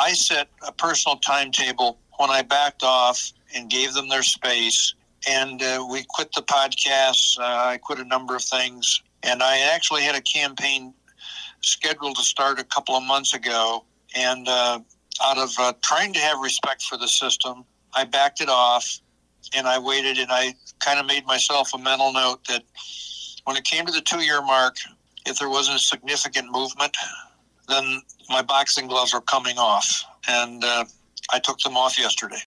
I set a personal timetable when I backed off and gave them their space. And we quit the podcasts. I quit a number of things. And I actually had a campaign scheduled to start a couple of months ago. And out of trying to have respect for the system, I backed it off and I waited, and I kind of made myself a mental note that when it came to the 2-year mark, if there wasn't a significant movement, then my boxing gloves were coming off. And I took them off yesterday.